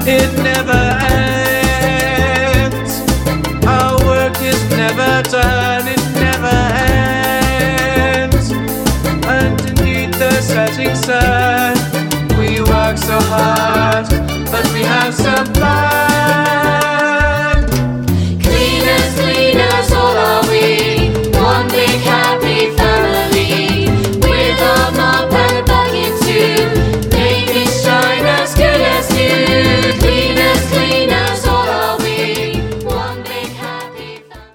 It never ends. Our work is never done. It never ends. Underneath the setting sun, we work so hard, but we have some fun.